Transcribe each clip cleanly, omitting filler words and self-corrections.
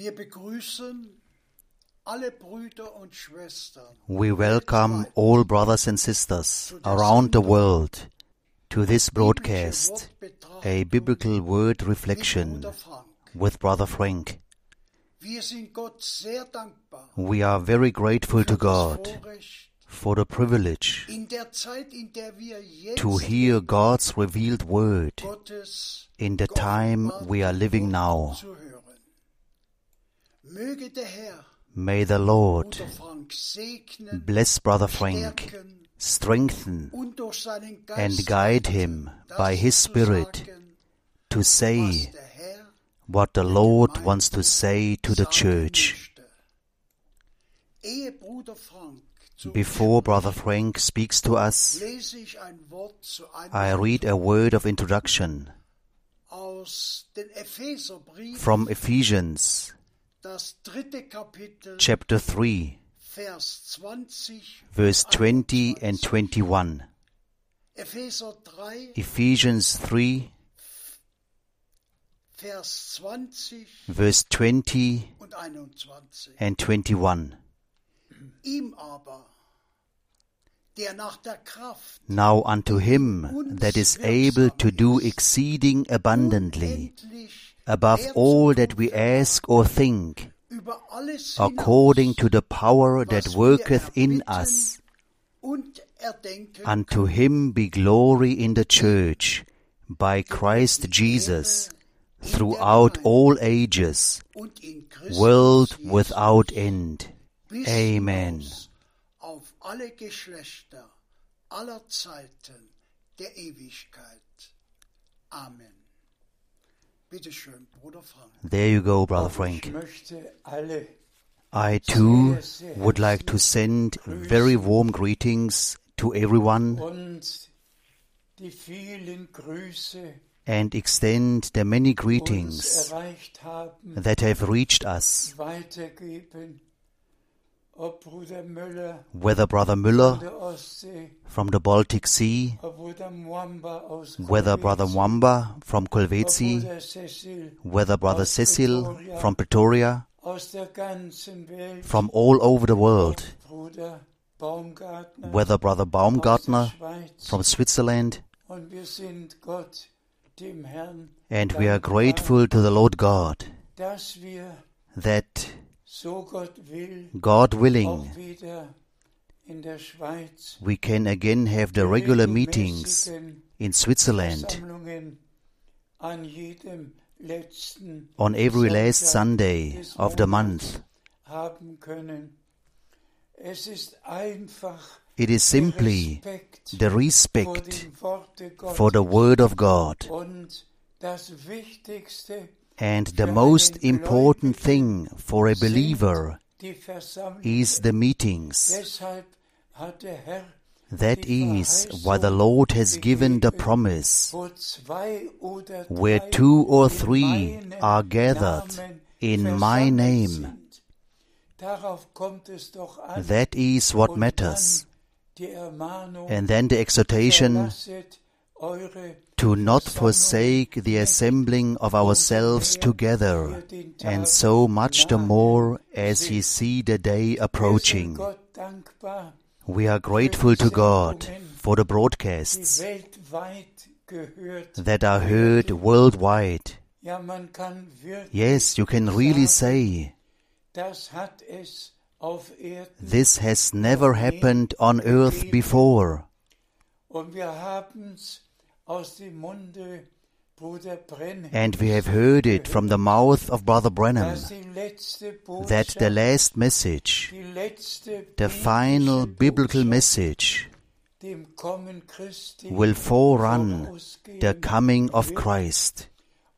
We welcome all brothers and sisters around the world to this broadcast, a biblical word reflection with Brother Frank. We are very grateful to God for the privilege to hear God's revealed word in the time we are living now. May the Lord bless Brother Frank, strengthen and guide him by His Spirit to say what the Lord wants to say to the church. Before Brother Frank speaks to us, I read a word of introduction from Ephesians chapter 3, verse 20 and 21. Ephesians 3, verse 20 and 21. Now unto Him that is able to do exceeding abundantly, above all that we ask or think, according to the power that worketh in us, unto Him be glory in the church, by Christ Jesus, throughout all ages, world without end. Amen. There you go, Brother Frank. I too would like to send very warm greetings to everyone and extend the many greetings that have reached us. Whether Brother Müller from the Baltic Sea, whether Brother Mwamba from Kolwezi, whether Brother Cecil from Pretoria, from all over the world, whether Brother Baumgartner from Switzerland, and we are grateful to the Lord God that, God willing, we can again have the regular meetings in Switzerland on every last Sunday of the month. It is simply the respect for the Word of God. And the most important thing for a believer is the meetings. That is why the Lord has given the promise, where 2 or 3 are gathered in my name. That is what matters. And then the exhortation to not forsake the assembling of ourselves together, and so much the more as ye see the day approaching. We are grateful to God for the broadcasts that are heard worldwide. Yes, you can really say, this has never happened on earth before. And we have heard it from the mouth of Brother Branham that the last message, the final biblical message, will forerun the coming of Christ.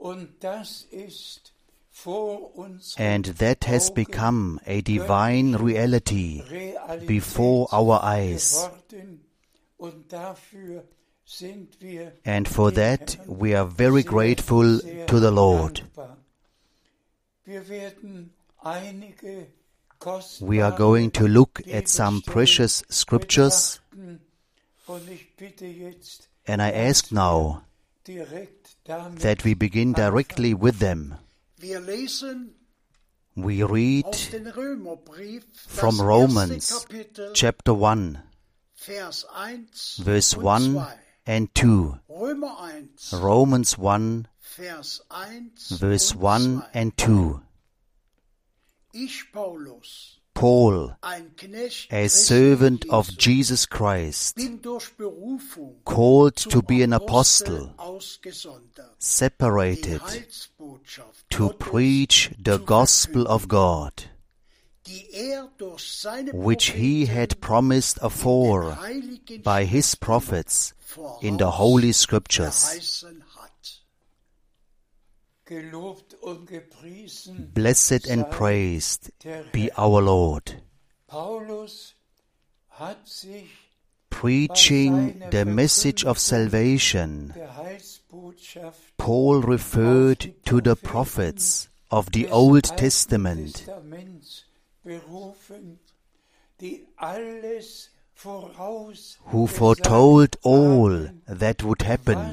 And that has become a divine reality before our eyes. And for that we are very grateful to the Lord. We are going to look at some precious scriptures, and I ask now that we begin directly with them. We read from Romans chapter 1, verse 1 and 2. Romans 1, verse 1 and 2. Paul, a servant of Jesus Christ, called to be an apostle, separated to preach the gospel of God, which he had promised afore by his prophets in the Holy Scriptures. Blessed and praised be our Lord. Preaching the message of salvation, Paul referred to the prophets of the Old Testament, who foretold all that would happen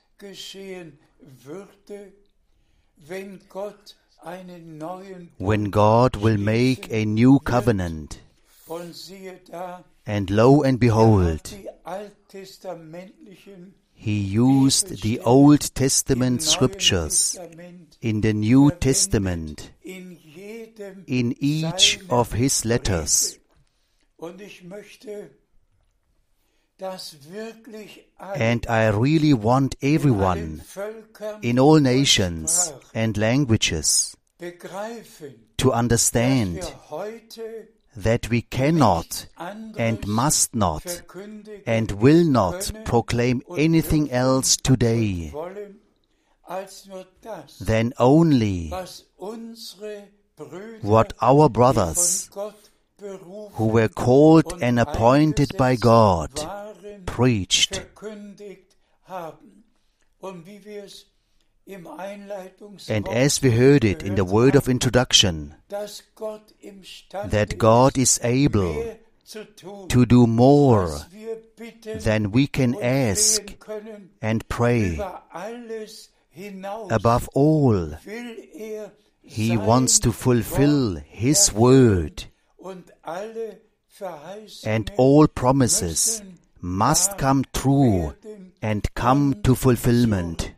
when God will make a new covenant. And lo and behold, he used the Old Testament scriptures in the New Testament, in each of his letters. And I really want everyone in all nations and languages to understand that we cannot and must not and will not proclaim anything else today than only what our brothers, who were called and appointed by God, preached. And as we heard it in the word of introduction, that God is able to do more than we can ask and pray. Above all, he wants to fulfill his word, and all promises must come true and come to fulfillment.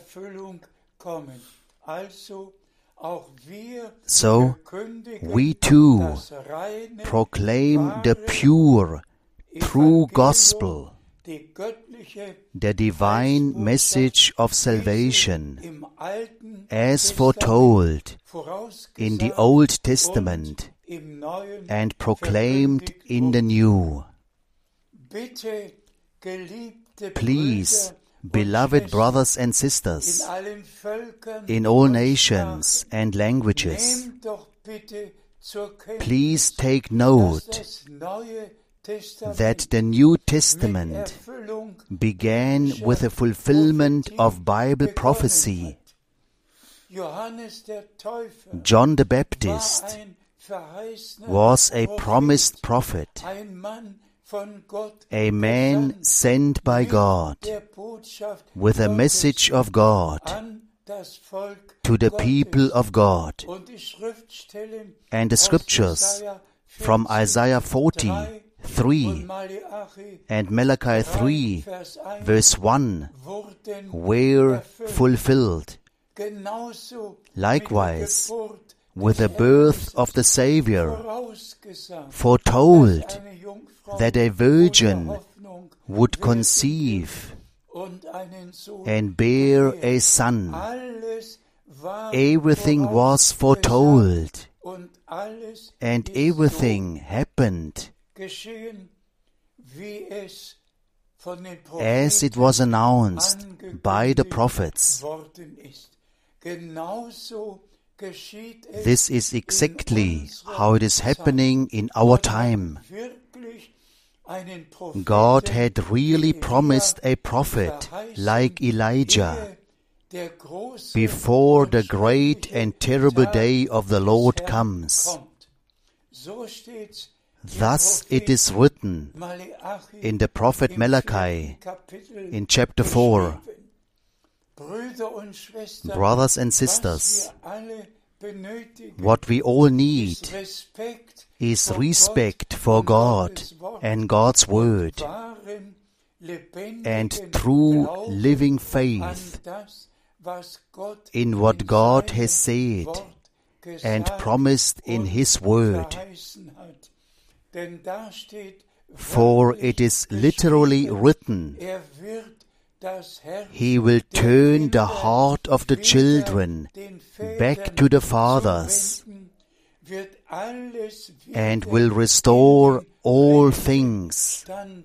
So, we too proclaim the pure, true gospel, the divine message of salvation, as foretold in the Old Testament and proclaimed in the New. Please, beloved brothers and sisters, in all nations and languages, please take note that the New Testament began with a fulfillment of Bible prophecy. John the Baptist was a promised prophet, a man sent by God with a message of God to the people of God. And the scriptures from Isaiah 40:3 and Malachi 3, verse 1 were fulfilled. Likewise, with the birth of the Savior, foretold that a virgin would conceive and bear a son. Everything was foretold, and everything happened as it was announced by the prophets. This is exactly how it is happening in our time. God had really promised a prophet like Elijah before the great and terrible day of the Lord comes. Thus it is written in the prophet Malachi in chapter 4. Brothers and sisters, What we all need is respect for God and God's Word, and true living faith in what God has said and promised in His Word. For it is literally written, He will turn the heart of the children back to the fathers, and will restore all things.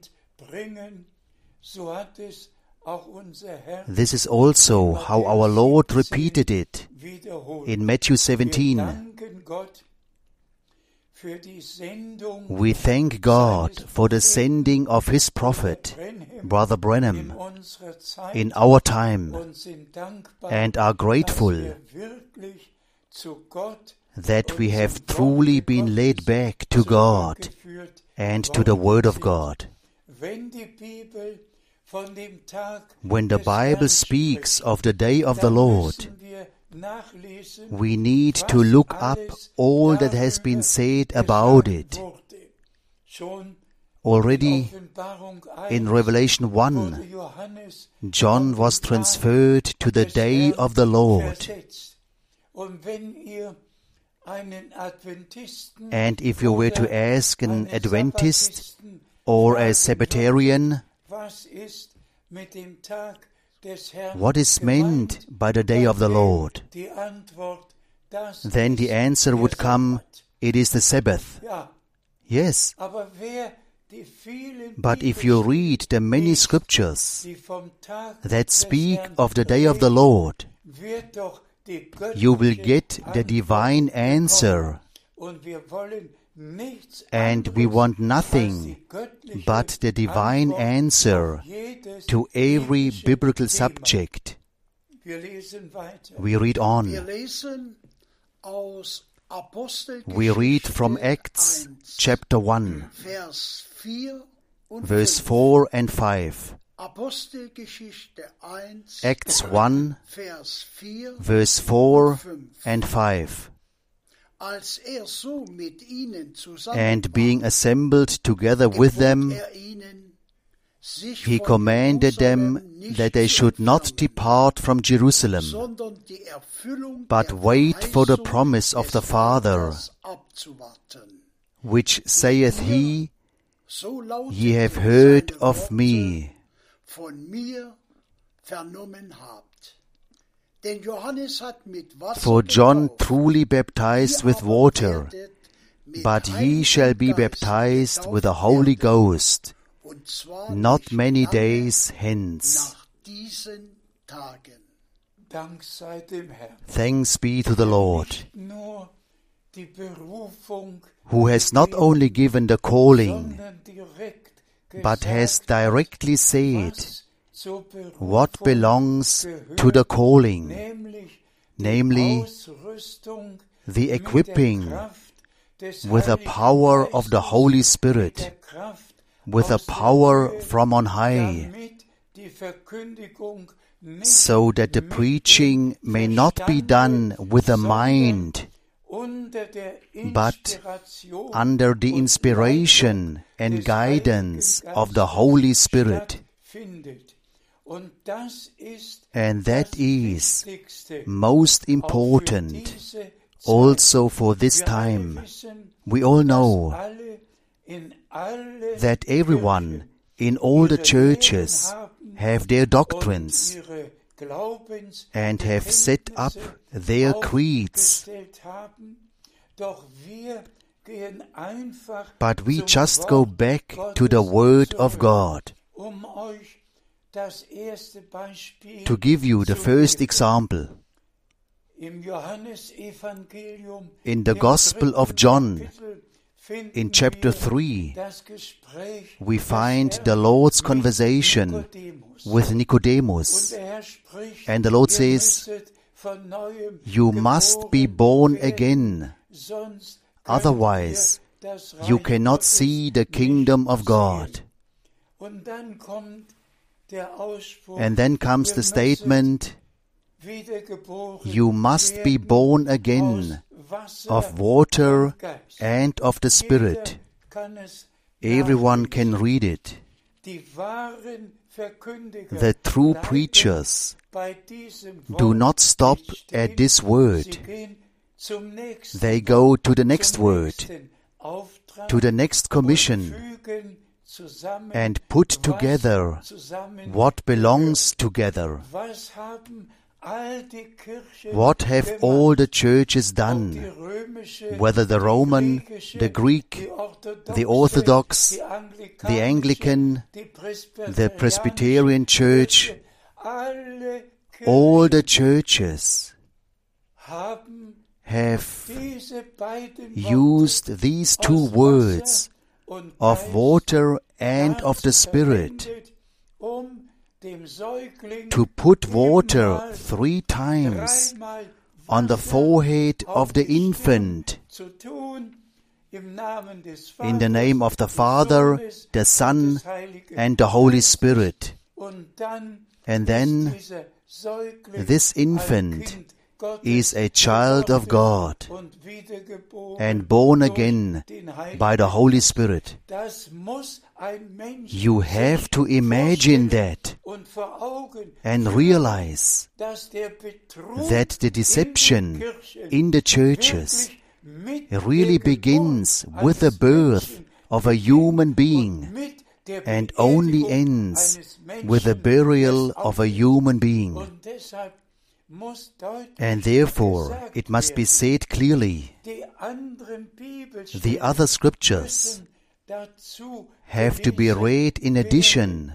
This is also how our Lord repeated it in Matthew 17. We thank God for the sending of His prophet, Brother Branham, in our time, and are grateful that we have truly been led back to God and to the Word of God. When the Bible speaks of the day of the Lord, we need to look up all that has been said about it. Already in Revelation 1, John was transferred to the day of the Lord. And if you were to ask an Adventist or a Sabbatarian, what is meant by the day of the Lord? Then the answer would come, it is the Sabbath. Yes. But if you read the many scriptures that speak of the day of the Lord, you will get the divine answer. And we want nothing but the divine answer to every biblical subject. We read on. We read from Acts chapter 1, verse 4 and 5. Acts 1, verse 4 and 5. And being assembled together with them, He commanded them that they should not depart from Jerusalem, but wait for the promise of the Father, which saith He, Ye have heard of me. For John truly baptized with water, but ye shall be baptized with the Holy Ghost, not many days hence. Thanks be to the Lord, who has not only given the calling, but has directly said what belongs to the calling, namely the equipping with the power of the Holy Spirit, with the power from on high, so that the preaching may not be done with the mind, but under the inspiration and guidance of the Holy Spirit. And that is most important also for this time. We all know that everyone in all the churches have their doctrines and have set up their creeds. But we just go back to the Word of God. To give you the first example, in the Gospel of John, in chapter 3, we find the Lord's conversation with Nicodemus. And the Lord says, you must be born again, otherwise you cannot see the kingdom of God. And then comes the statement, You must be born again of water and of the Spirit. Everyone can read it. The true preachers do not stop at this word. They go to the next word, to the next commission, and put together what belongs together. What have all the churches done, whether the Roman, the Greek, the Orthodox, the Anglican, the Presbyterian Church? All the churches have used these two words of water and of the Spirit to put water 3 times on the forehead of the infant, in the name of the Father, the Son, and the Holy Spirit. And then this infant is a child of God and born again by the Holy Spirit. You have to imagine that and realize that the deception in the churches really begins with the birth of a human being and only ends with the burial of a human being. And therefore, it must be said clearly, the other scriptures have to be read in addition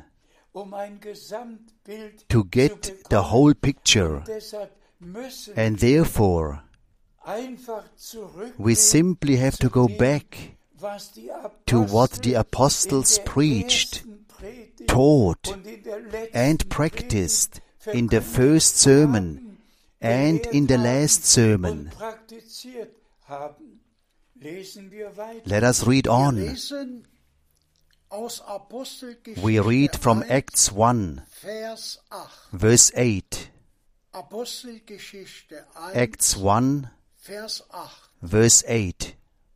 to get the whole picture. And therefore, we simply have to go back to what the apostles preached, taught, and practiced in the first sermon and in the last sermon. Let us read on. We read from Acts 1, verse 8. Acts 1, verse 8.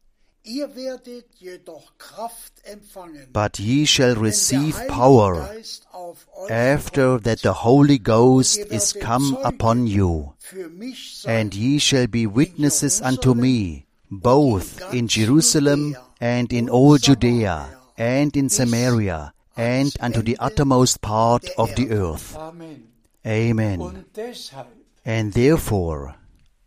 But ye shall receive power after that the Holy Ghost is come upon you, and ye shall be witnesses unto me, both in Jerusalem and in all Judea and in Samaria and unto the uttermost part of the earth. Amen. And therefore,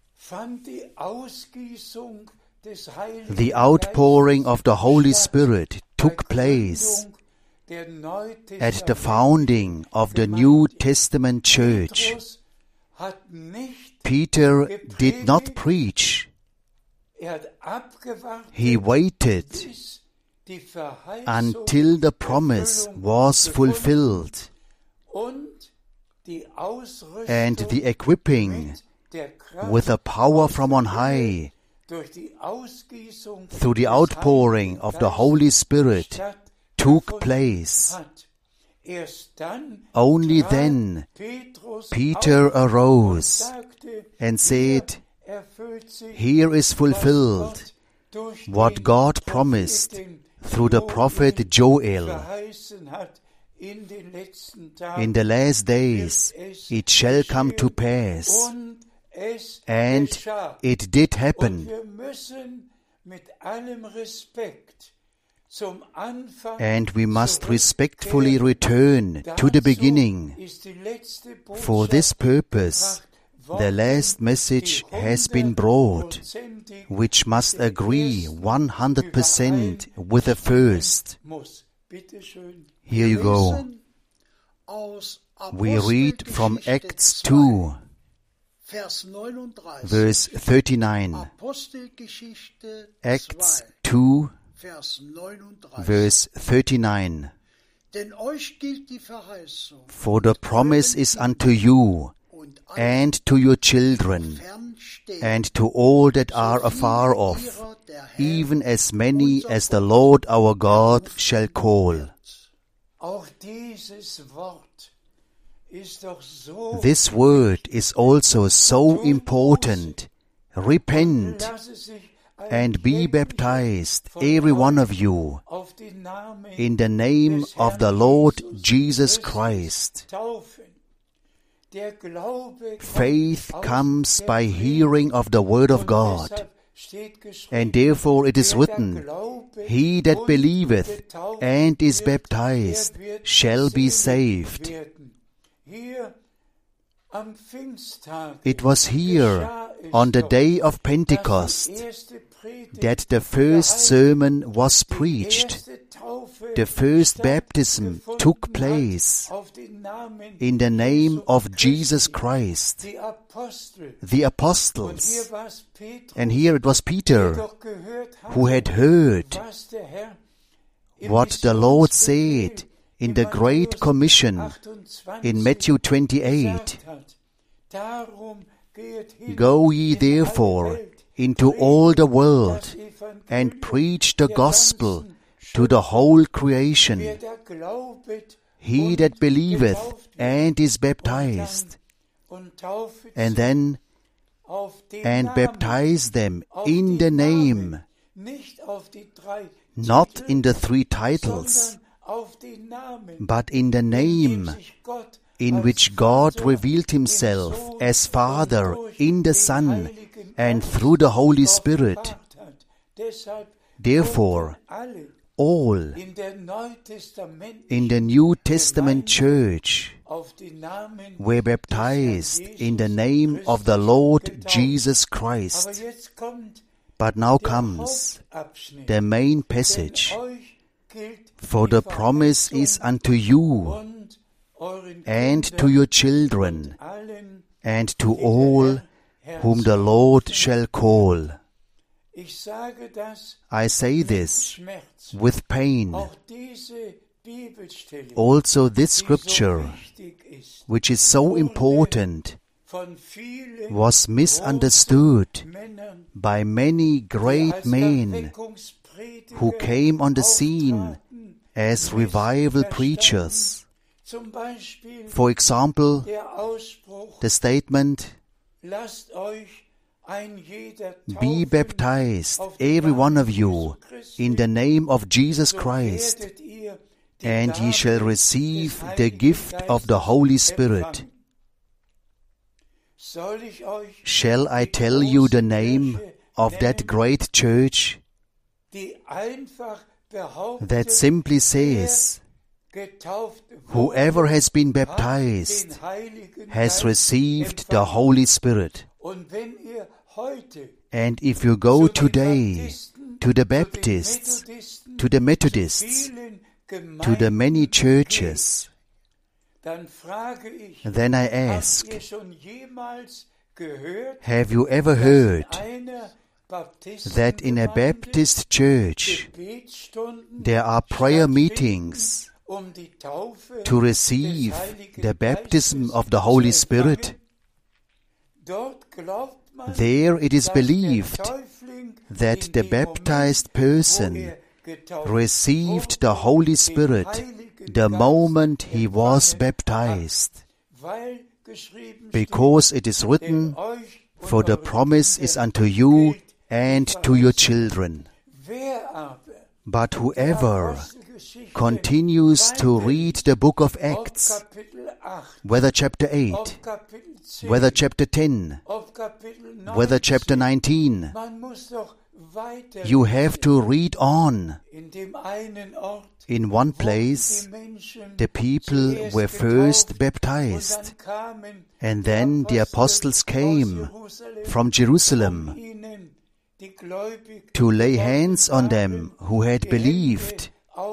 the outpouring of the Holy Spirit took place at the founding of the New Testament church. Peter did not preach. He waited until the promise was fulfilled, and the equipping with the power from on high through the outpouring of the Holy Spirit took place. Only then Peter arose and said, "Here is fulfilled what God promised through the prophet Joel. In the last days it shall come to pass." And it did happen. And we must respectfully return to the beginning. For this purpose, the last message has been brought, which must agree 100% with the first. Here you go. We read from Acts 2, verse 39. Acts 2, verse 39. For the promise is unto you, and to your children, and to all that are afar off, even as many as the Lord our God shall call. This word is also so important. Repent and be baptized, every one of you, in the name of the Lord Jesus Christ. Faith comes by hearing of the word of God. And therefore it is written, he that believeth and is baptized shall be saved. It was here, on the day of Pentecost, that the first sermon was preached. The first baptism took place in the name of Jesus Christ. The apostles, and here it was Peter, who had heard what the Lord said in the Great Commission in Matthew 28. Go ye therefore into all the world and preach the gospel to the whole creation. He that believeth and is baptized, and then baptize them in the name, not in the three titles, but in the name in which God revealed himself as Father in the Son and through the Holy Spirit. Therefore, all in the New Testament church were baptized in the name of the Lord Jesus Christ. But now comes the main passage. For the promise is unto you and to your children and to all whom the Lord shall call. I say this with pain. Also this scripture, which is so important, was misunderstood by many great men who came on the scene as revival preachers. For example, the statement, be baptized, every one of you, in the name of Jesus Christ, and ye shall receive the gift of the Holy Spirit. Shall I tell you the name of that great church that simply says, whoever has been baptized has received the Holy Spirit? And if you go today to the Baptists, to the Methodists, to the many churches, then I ask, have you ever heard that in a Baptist church there are prayer meetings to receive the baptism of the Holy Spirit? There it is believed that the baptized person received the Holy Spirit the moment he was baptized, because it is written, for the promise is unto you and to your children. But whoever continues to read the book of Acts, whether chapter 8, whether chapter 10, whether chapter 19, you have to read on. In one place, the people were first baptized, and then the apostles came from Jerusalem to lay hands on them who had believed,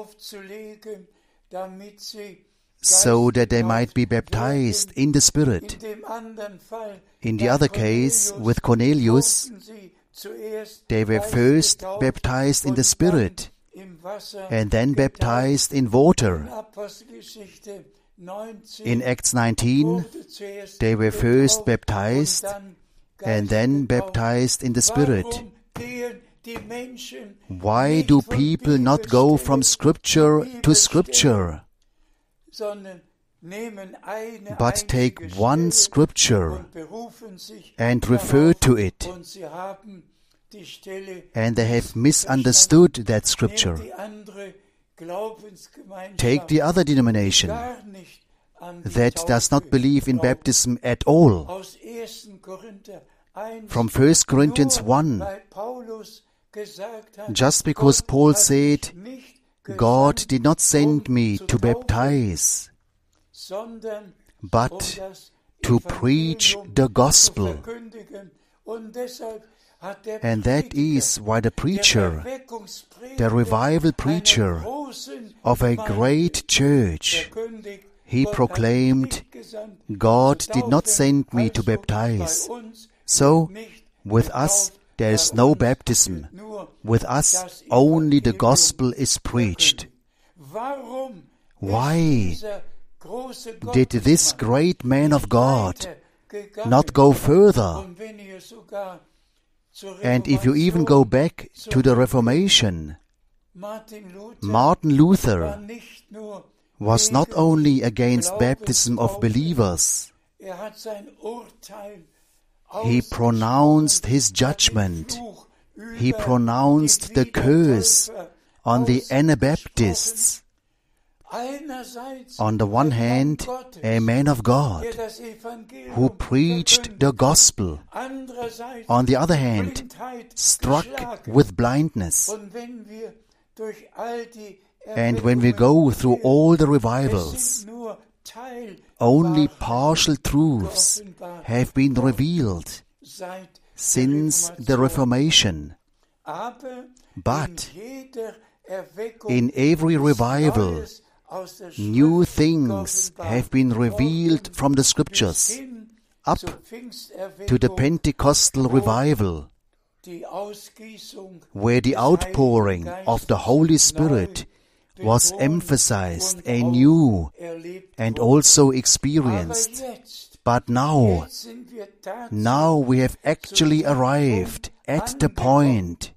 so that they might be baptized in the Spirit. In the other case, with Cornelius, they were first baptized in the Spirit, and then baptized in water. In Acts 19, they were first baptized, and then baptized in the Spirit. Why do people not go from Scripture to Scripture, but take one scripture and refer to it, and they have misunderstood that scripture. Take the other denomination that does not believe in baptism at all. From 1 Corinthians 1, just because Paul said, God did not send me to baptize, but to preach the gospel. And that is why the preacher, the revival preacher of a great church, he proclaimed, God did not send me to baptize. So, with us there is no baptism. With us only the gospel is preached. Why did this great man of God not go further? And if you even go back to the Reformation, Martin Luther was not only against baptism of believers, he pronounced his judgment. He pronounced the curse on the Anabaptists. On the one hand, a man of God who preached the gospel. On the other hand, struck with blindness. And when we go through all the revivals, only partial truths have been revealed since the Reformation. But in every revival, new things have been revealed from the Scriptures, up to the Pentecostal revival, where the outpouring of the Holy Spirit was emphasized anew and also experienced. But now we have actually arrived at the point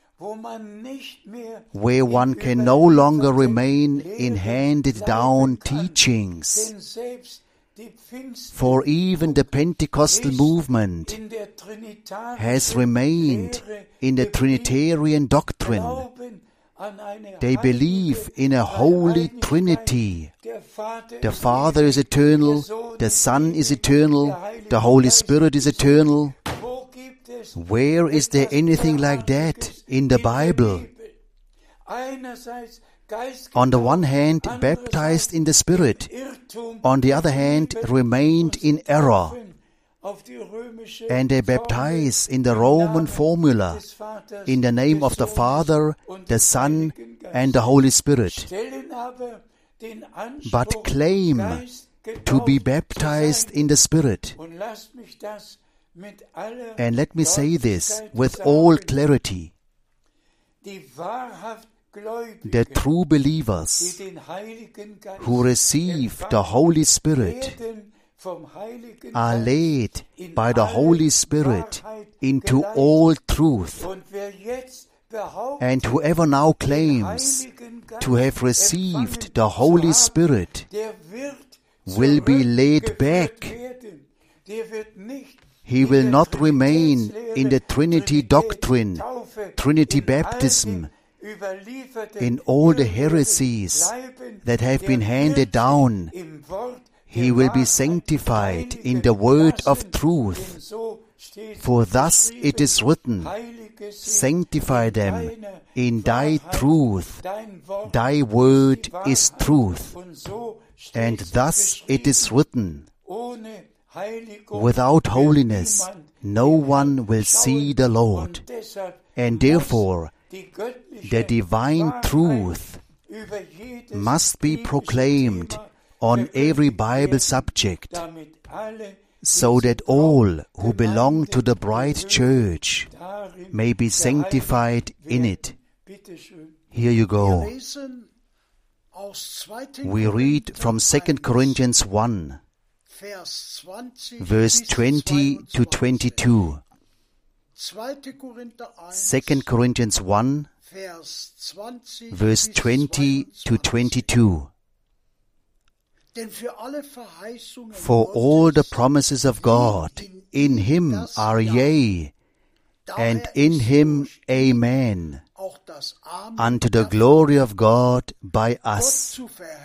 where one can no longer remain in handed-down teachings. For even the Pentecostal movement has remained in the Trinitarian doctrine. They believe in a holy Trinity. The Father is eternal, the Son is eternal, the Holy Spirit is eternal. Where is there anything like that in the Bible? On the one hand, baptized in the Spirit. On the other hand, remained in error. And they baptize in the Roman formula, in the name of the Father, the Son, and the Holy Spirit, but claim to be baptized in the Spirit. And let me say this with all clarity. The true believers who receive the Holy Spirit are led by the Holy Spirit into all truth. And whoever now claims to have received the Holy Spirit will be led back. He will not remain in the Trinity doctrine, Trinity baptism, in all the heresies that have been handed down. He will be sanctified in the word of truth. For thus it is written, sanctify them in thy truth. Thy word is truth. And thus it is written, without holiness no one will see the Lord. And therefore the divine truth must be proclaimed on every Bible subject, so that all who belong to the bright church may be sanctified in it. Here you go. We read from 2 Corinthians 1, verse 20 to 22. 2 Corinthians 1, verse 20 to 22. For all the promises of God in Him are yea, and in Him amen, unto the glory of God by us.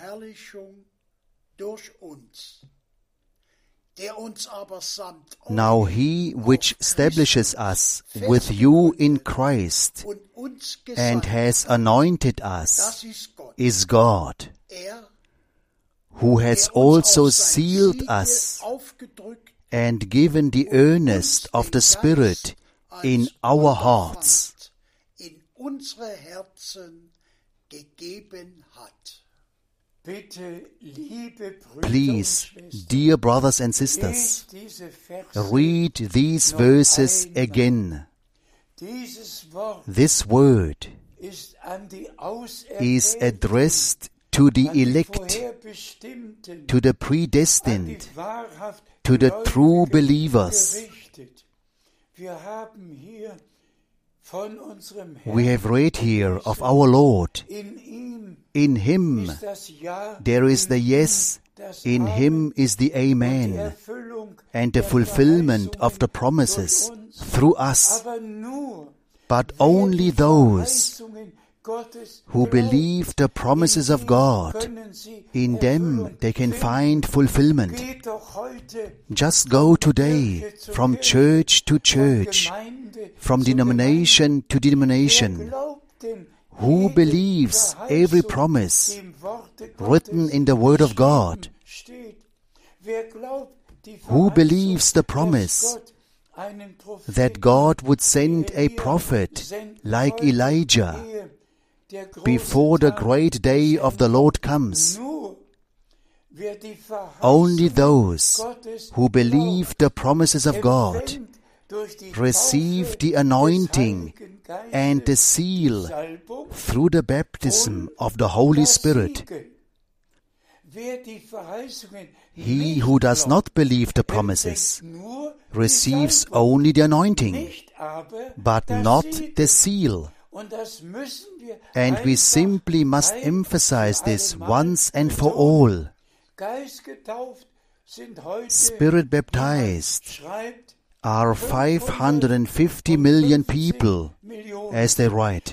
Now He which establishes us with you in Christ, and has anointed us, is God, who has also sealed us, and given the earnest of the Spirit in our hearts. Please, dear brothers and sisters, read these verses again. This word is addressed to the elect, to the predestined, to the true believers. We have read here of our Lord. In Him there is the yes, in Him is the amen, and the fulfillment of the promises through us. But only those who believe the promises of God, in them they can find fulfillment. Just go today from church to church, from denomination to denomination. Who believes every promise written in the Word of God? Who believes the promise that God would send a prophet like Elijah before the great day of the Lord comes? Only those who believe the promises of God receive the anointing and the seal through the baptism of the Holy Spirit. He who does not believe the promises receives only the anointing, but not the seal. And we simply must emphasize this once and for all. Spirit baptized are 550 million people, as they write.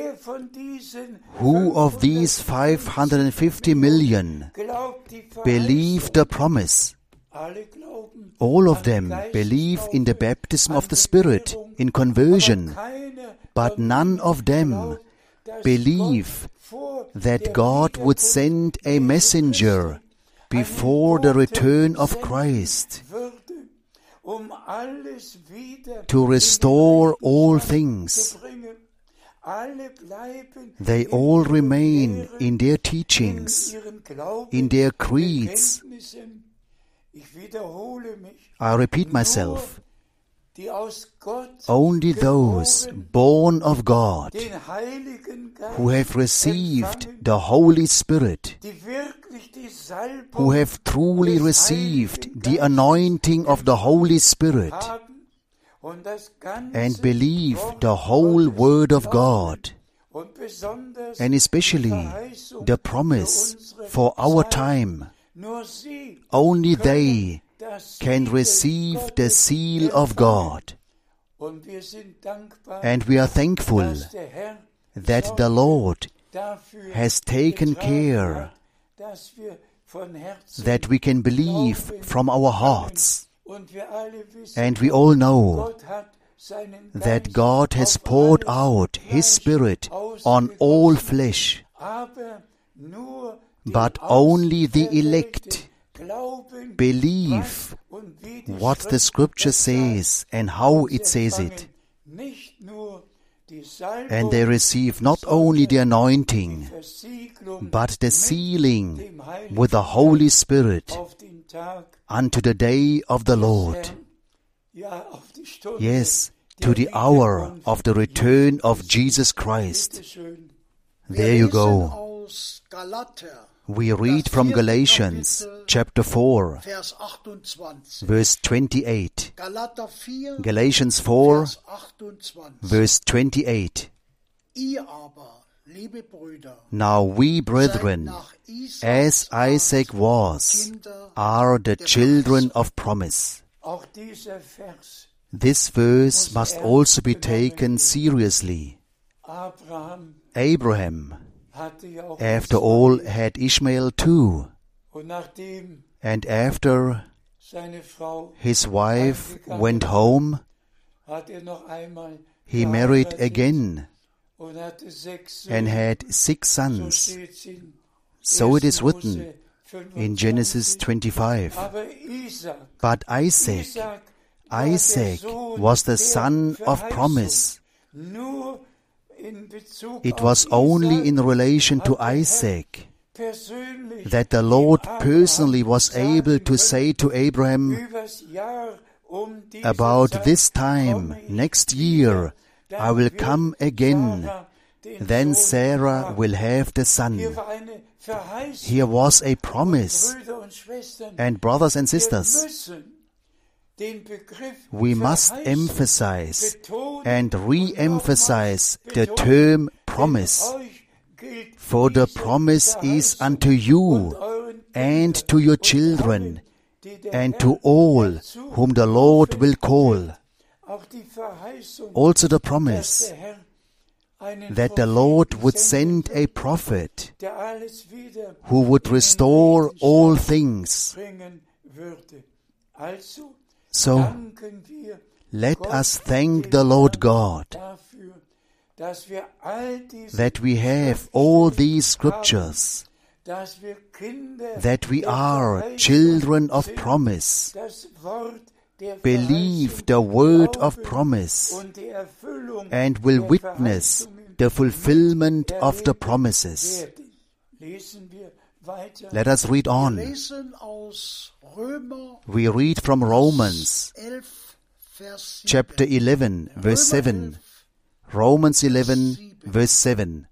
Who of these 550 million believe the promise? All of them believe in the baptism of the Spirit, in conversion, but none of them believe that God would send a messenger before the return of Christ to restore all things. They all remain in their teachings, in their creeds. I repeat myself. Only those born of God, who have received the Holy Spirit, who have truly received the anointing of the Holy Spirit, and believe the whole Word of God, and especially the promise for our time, only they can receive the seal of God. And we are thankful that the Lord has taken care that we can believe from our hearts. And we all know that God has poured out His Spirit on all flesh, but only the elect believe what the Scripture says and how it says it. And they receive not only the anointing, but the sealing with the Holy Spirit unto the day of the Lord. Yes, to the hour of the return of Jesus Christ. There you go. We read from Galatians chapter 4, verse 28. Galatians 4, verse 28. Now we, brethren, as Isaac was, are the children of promise. This verse must also be taken seriously. Abraham, after all, had Ishmael too, and after his wife went home, he married again and had 6 sons. So it is written in Genesis 25. But Isaac was the son of promise. It was only in relation to Isaac that the Lord personally was able to say to Abraham, about this time, next year, I will come again. Then Sarah will have the son. Here was a promise. And brothers and sisters, we must emphasize and re-emphasize the term promise. For the promise is unto you and to your children and to all whom the Lord will call. Also the promise that the Lord would send a prophet who would restore all things. So, let us thank the Lord God that we have all these scriptures, that we are children of promise, believe the word of promise, and will witness the fulfillment of the promises. Let us read on. We read from Romans chapter 11, verse 7. Romans 11, verse 7.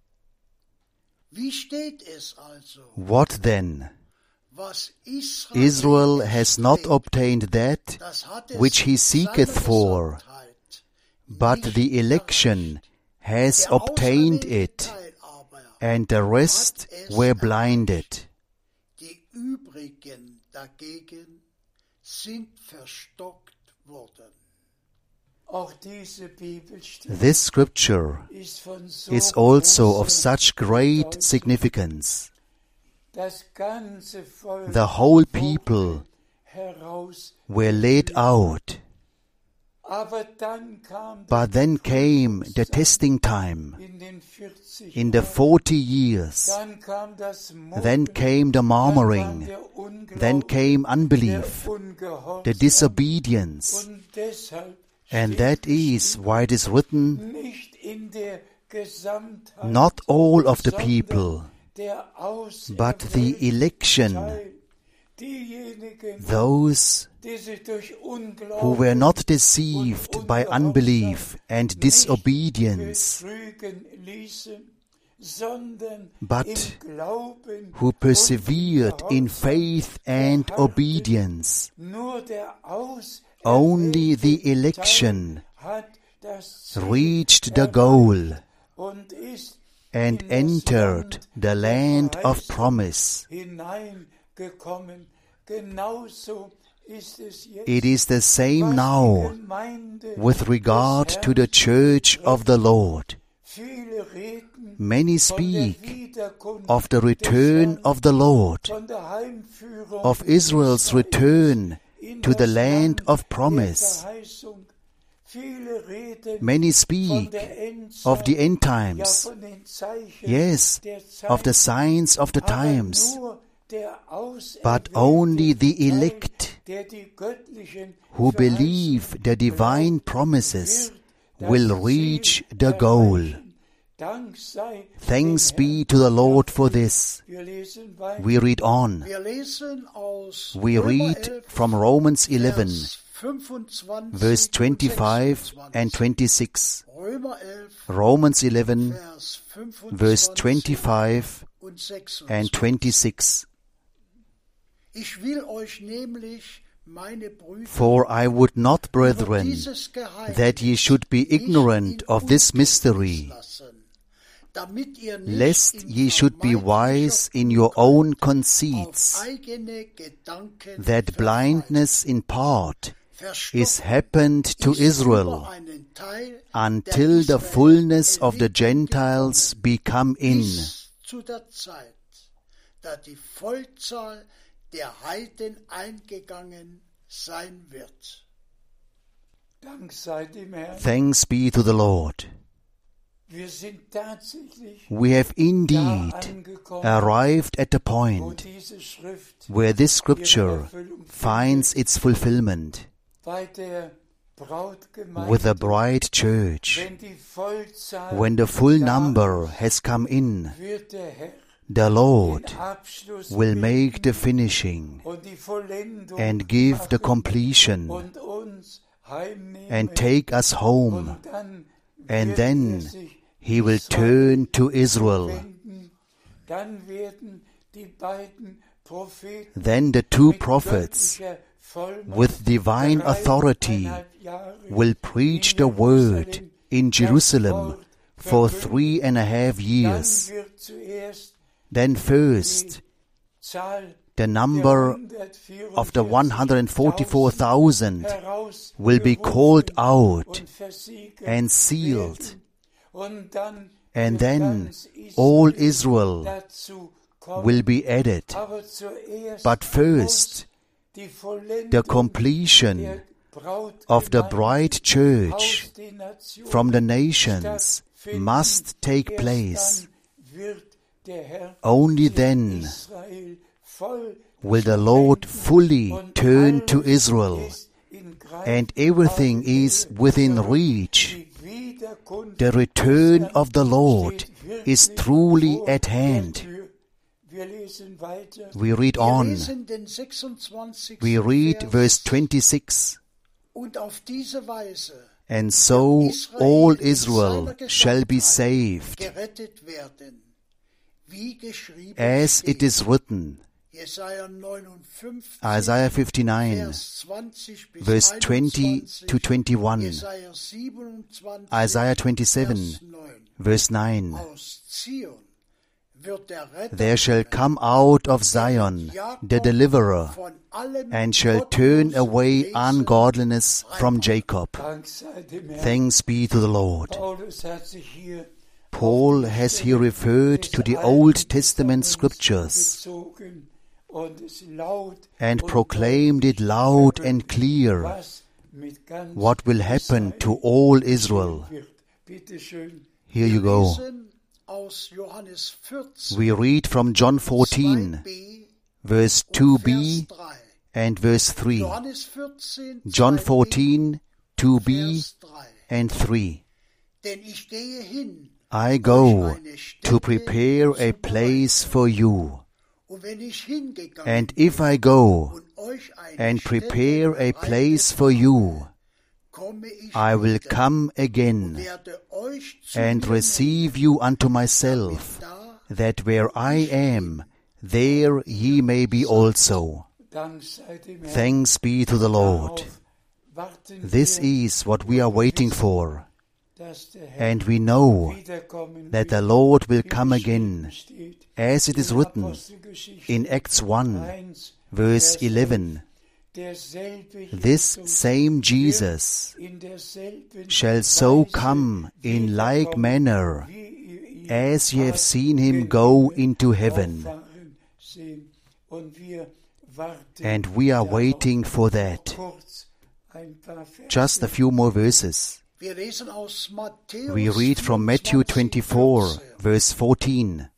What then? Israel has not obtained that which he seeketh for, but the election has obtained it, and the rest were blinded. This scripture is also of such great significance. The whole people were led out. But then came the testing time in the 40 years. Then came the murmuring. Then came unbelief, the disobedience. And that is why it is written, not all of the people, but the election, those who were not deceived by unbelief and disobedience, but who persevered in faith and obedience. Only the election reached the goal and entered the land of promise. It is the same now with regard to the church of the Lord. Many speak of the return of the Lord, of Israel's return to the land of promise. Many speak of the end times, yes, of the signs of the times, but only the elect who believe the divine promises will reach the goal. Thanks be to the Lord for this. We read on. We read from Romans 11, verse 25 and 26. Romans 11, verse 25 and 26. For I would not, brethren, that ye should be ignorant of this mystery, lest ye should be wise in your own conceits, that blindness in part is happened to Israel, until the fullness of the Gentiles be come in. Thanks be to the Lord. We have indeed arrived at the point where this scripture finds its fulfillment with the bride church. When the full number has come in, the Lord will make the finishing and give the completion and take us home, and then He will turn to Israel. Then the two prophets with divine authority will preach the word in Jerusalem for 3.5 years. Then first, the number of the 144,000 will be called out and sealed. And then all Israel will be added. But first, the completion of the bride church from the nations must take place. Only then will the Lord fully turn to Israel, and everything is within reach. The return of the Lord is truly at hand. We read on. We read verse 26. And so all Israel shall be saved, as it is written, Isaiah 59, verse 20 to 21, Isaiah 27, verse 9. There shall come out of Zion the deliverer, and shall turn away ungodliness from Jacob. Thanks be to the Lord. Paul has here referred to the Old Testament scriptures and proclaimed it loud and clear what will happen to all Israel. Here you go. We read from John 14, verse 2b and verse 3. John 14, 2b and 3. I go to prepare a place for you. And if I go and prepare a place for you, I will come again and receive you unto myself, that where I am, there ye may be also. Thanks be to the Lord. This is what we are waiting for. And we know that the Lord will come again, as it is written in Acts 1, verse 11. This same Jesus shall so come in like manner as ye have seen him go into heaven. And we are waiting for that. Just a few more verses. We read from Matthew 24, verse 14.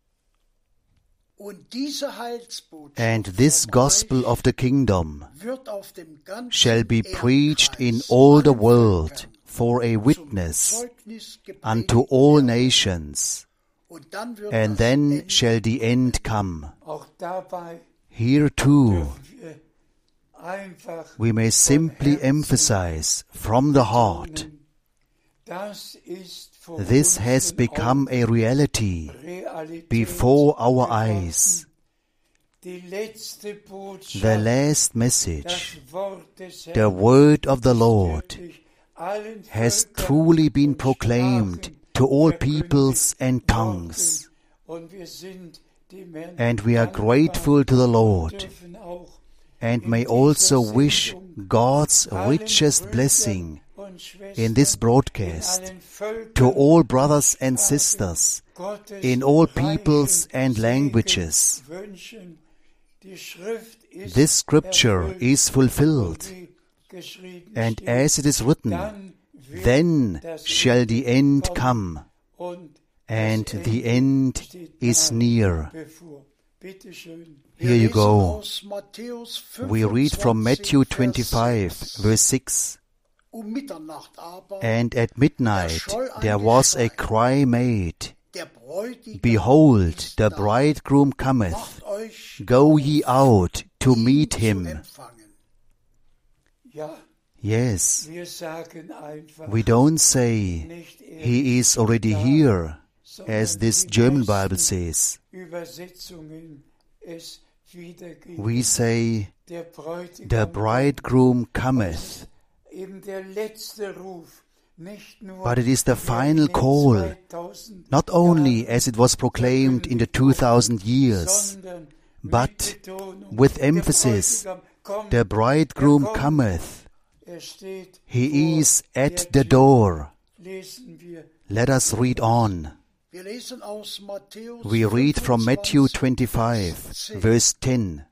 And this gospel of the kingdom shall be preached in all the world for a witness unto all nations, and then shall the end come. Here too, we may simply emphasize from the heart, this has become a reality before our eyes. The last message, the word of the Lord, has truly been proclaimed to all peoples and tongues. And we are grateful to the Lord, and may also wish God's richest blessing in this broadcast to all brothers and sisters in all peoples and languages. This scripture is fulfilled, and as it is written, then shall the end come, and the end is near. Here you go. We read from Matthew 25, verse 6. And at midnight there was a cry made, Behold, the bridegroom cometh, go ye out to meet him. Yes, we don't say, he is already here, as this German Bible says. We say, the bridegroom cometh. But it is the final call, not only as it was proclaimed in the 2000 years, but with emphasis, the bridegroom cometh. He is at the door. Let us read on. We read from Matthew 25, verse 10.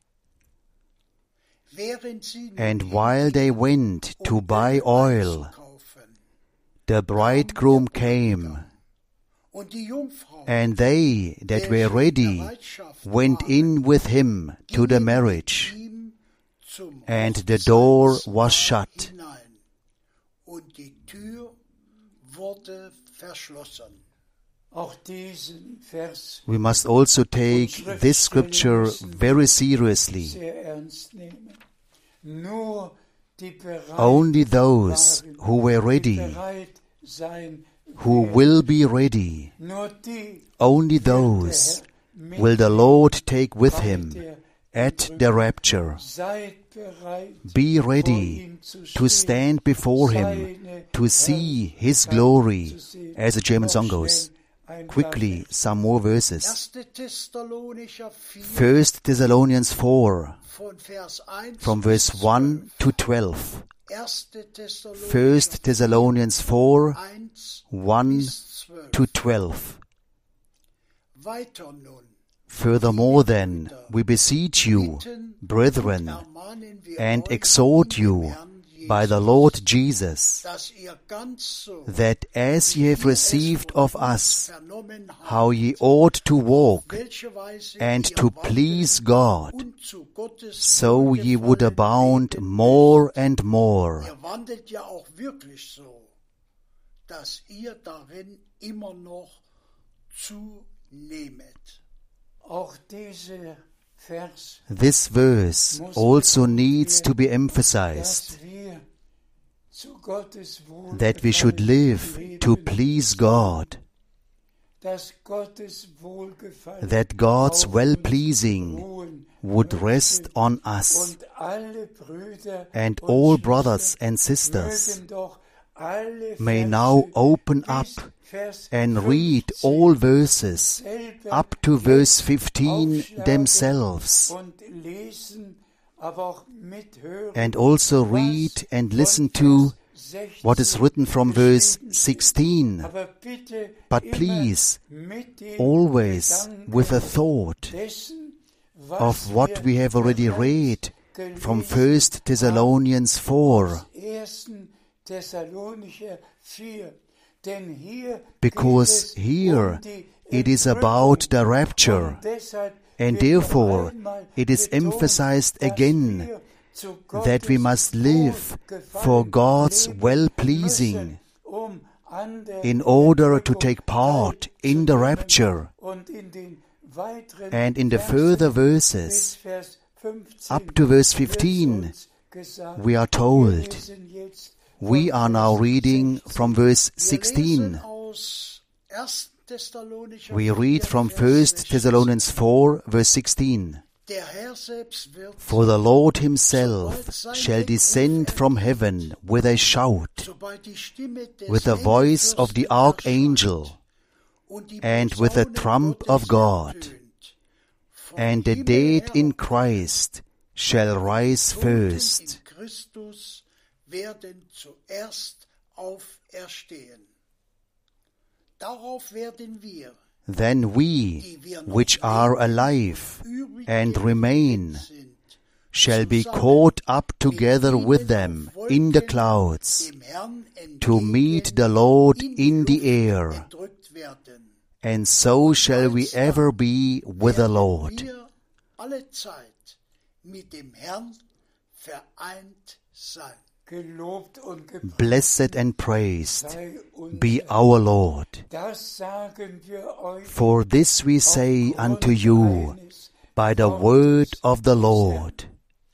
And while they went to buy oil, the bridegroom came, and they that were ready went in with him to the marriage, and the door was shut. We must also take this scripture very seriously. Only those who were ready, who will be ready, only those will the Lord take with him at the rapture. Be ready to stand before him, to see his glory, as the German song goes. Quickly, some more verses. 1 Thessalonians 4, from verse 1 to 12. 1 Thessalonians 4, 1 to 12. Furthermore then, we beseech you, brethren, and exhort you by the Lord Jesus, that as ye have received of us how ye ought to walk and to please God, so ye would abound more and more. This verse also needs to be emphasized, that we should live to please God, that God's well-pleasing would rest on us, and all brothers and sisters may now open up and read all verses up to verse 15 themselves, and also read and listen to what is written from verse 16. But please, always with a thought of what we have already read from 1 Thessalonians 4. Because here it is about the rapture, and therefore it is emphasized again that we must live for God's well-pleasing in order to take part in the rapture. And in the further verses, up to verse 15, we are told, we are now reading from verse 16. We read from 1 Thessalonians 4, verse 16. For the Lord himself shall descend from heaven with a shout, with the voice of the archangel, and with the trump of God. And the dead in Christ shall rise first. Then we, which are alive and remain, shall be caught up together with them in the clouds, to meet the Lord in the air. And so shall we ever be with the Lord. Blessed and praised be our Lord. For this we say unto you by the word of the Lord.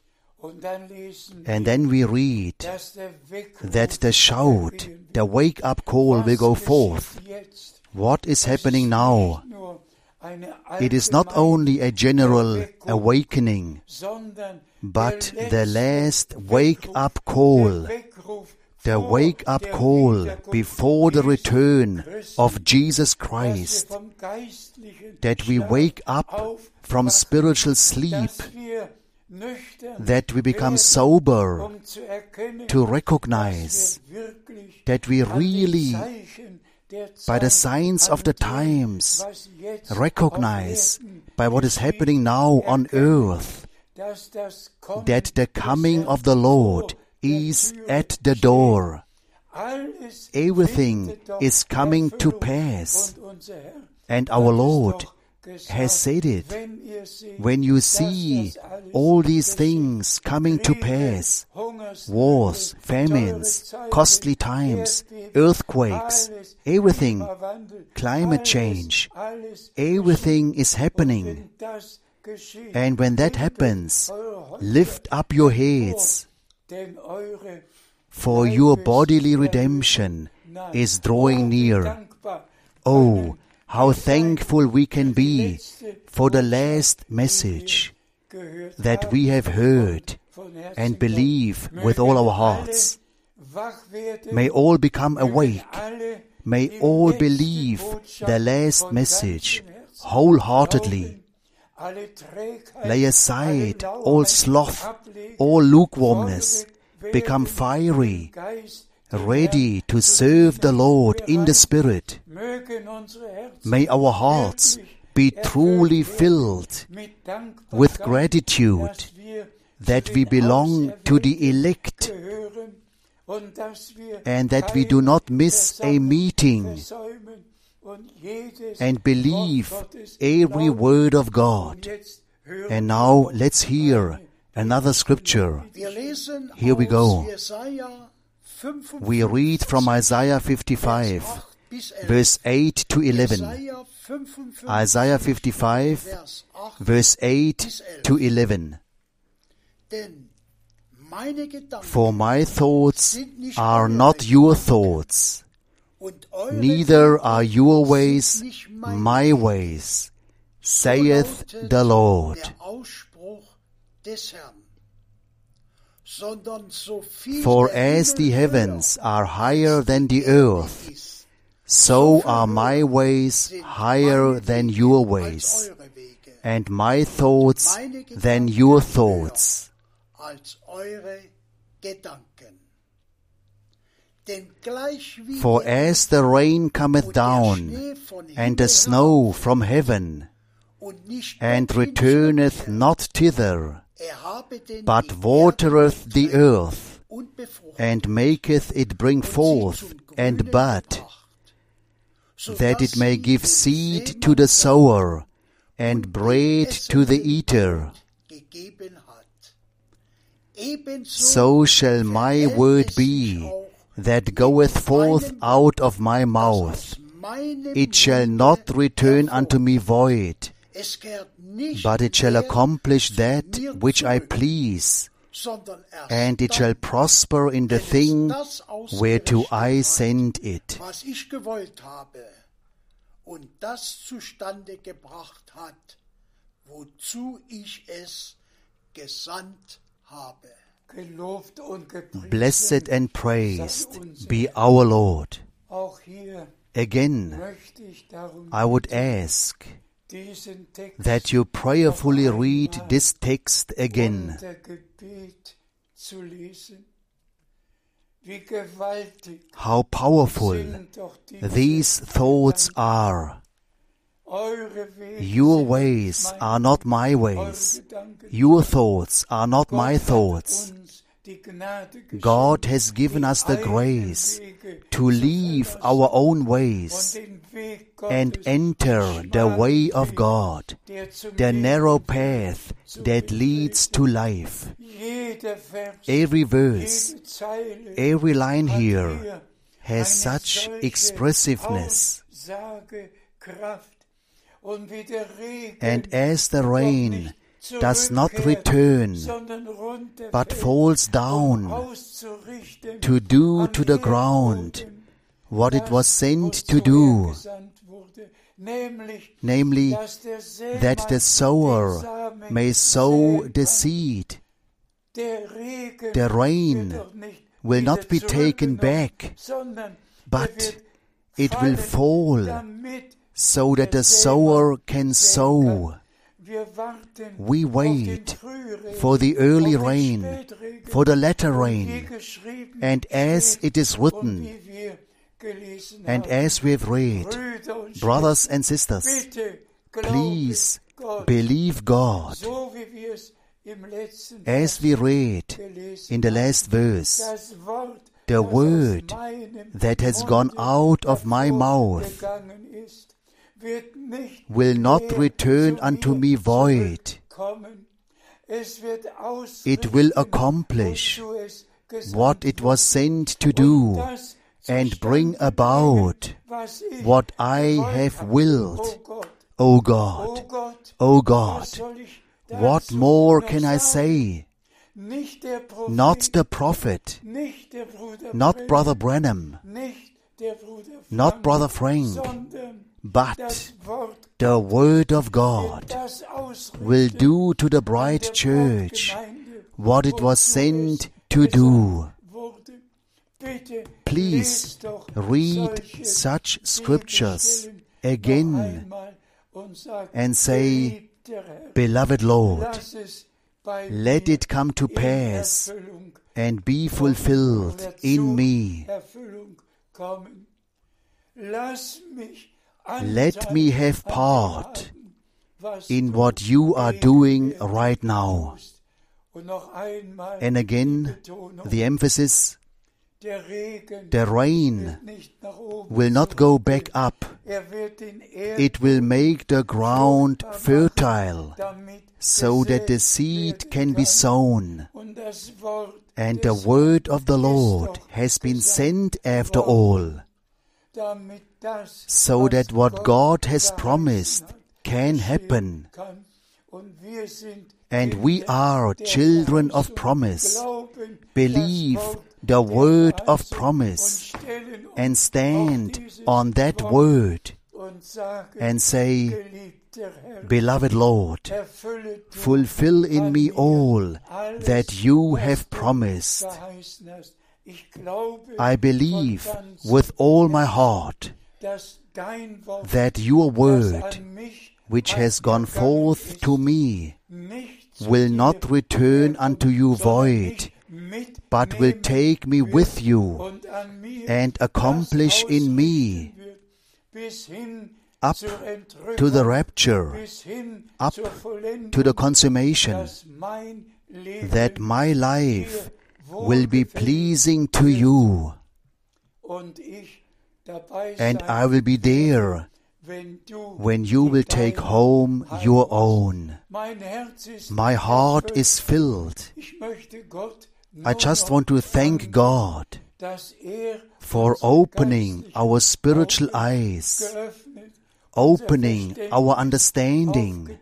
And then we read that the shout, the wake-up call will go forth. What is happening now? It is not only a general awakening, but the last wake-up call, the wake-up call before the return of Jesus Christ, that we wake up from spiritual sleep, that we become sober to recognize that we really, by the signs of the times, recognize by what is happening now on earth, that the coming of the Lord is at the door. Everything is coming to pass, and our Lord has said it. When you see all these things coming to pass, wars, famines, costly times, earthquakes, everything, climate change, everything is happening. And when that happens, lift up your heads, for your bodily redemption is drawing near. Oh, how thankful we can be for the last message that we have heard and believe with all our hearts. May all become awake. May all believe the last message wholeheartedly. Lay aside all sloth, all lukewarmness. Become fiery, ready to serve the Lord in the Spirit. May our hearts be truly filled with gratitude that we belong to the elect and that we do not miss a meeting and believe every word of God. And now let's hear another scripture. Here we go. We read from Isaiah 55, verse 8 to 11. Isaiah 55, verse 8 to 11. For my thoughts are not your thoughts, neither are your ways my ways, saith the Lord. For as the heavens are higher than the earth, so are my ways higher than your ways, and my thoughts than your thoughts. For as the rain cometh down, and the snow from heaven, and returneth not thither, but watereth the earth, and maketh it bring forth and bud, that it may give seed to the sower, and bread to the eater. So shall my word be that goeth forth out of my mouth. It shall not return unto me void, but it shall accomplish that which I please, and it shall prosper in the thing whereto I send it. wozu ich es gesandt habe. Blessed and praised be our Lord. Again, I would ask that you prayerfully read this text again. How powerful these thoughts are. Your ways are not my ways. Your thoughts are not my thoughts. God has given us the grace to leave our own ways and enter the way of God, the narrow path that leads to life. Every verse, every line here has such expressiveness. And as the rain does not return, but falls down to do to the ground what it was sent to do, namely, that the sower may sow the seed. The rain will not be taken back, but it will fall so that the sower can sow. We wait for the early rain, for the latter rain, and as it is written, and as we have read, brothers and sisters, please believe God. As we read in the last verse, the word that has gone out of my mouth will not return unto me void. It will accomplish what it was sent to do and bring about what I have willed. O God, O God, what more can I say? Not the prophet, not Brother Branham, not Brother Frank, but the Word of God will do to the bright church what it was sent to do. Please read such scriptures again and say, Beloved Lord, let it come to pass and be fulfilled in me. Let me have part in what you are doing right now. And again, the emphasis, the rain will not go back up. It will make the ground fertile so that the seed can be sown. And the word of the Lord has been sent after all, so that what God has promised can happen. And we are children of promise. Believe the word of promise and stand on that word and say, Beloved Lord, fulfill in me all that you have promised. I believe with all my heart that your word, which has gone forth to me, will not return unto you void, but will take me with you and accomplish in me up to the rapture, up to the consummation, that my life will be pleasing to you, and I will be there when you will take home your own. My heart is filled. I just want to thank God for opening our spiritual eyes, opening our understanding,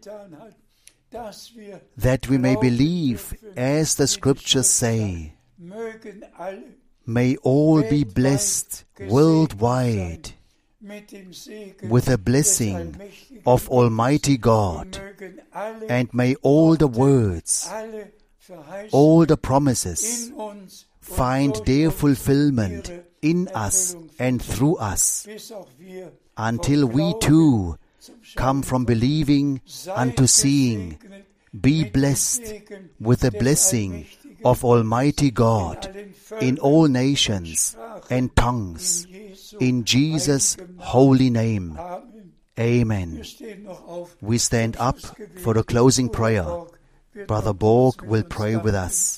that we may believe as the scriptures say. May all be blessed worldwide with the blessing of Almighty God, and may all the words, all the promises find their fulfillment in us and through us, until we too come from believing unto seeing. Be blessed with the blessing of Almighty God in all nations and tongues, in Jesus' holy name. Amen. We stand up for the closing prayer. Brother Borg will pray with us.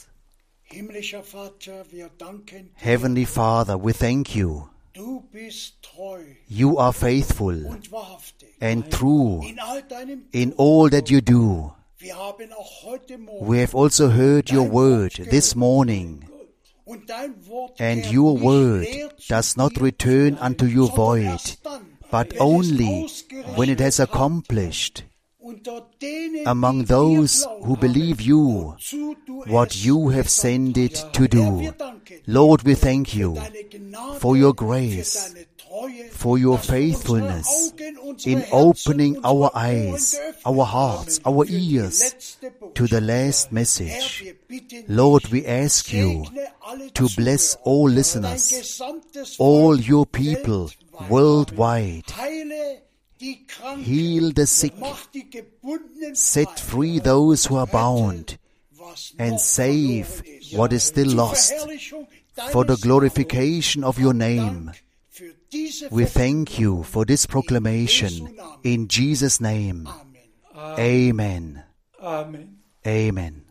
Heavenly Father, we thank you. You are faithful and true in all that you do. We have also heard your word this morning, and your word does not return unto you void, but only when it has accomplished among those who believe you what you have sent it to do. Lord, we thank you for your grace, for your faithfulness in opening our eyes, our hearts, our ears to the last message. Lord, we ask you to bless all listeners, all your people worldwide. Heal the sick, set free those who are bound, and save what is still lost, for the glorification of your name. We thank you for this proclamation in Jesus' name. Amen. Amen.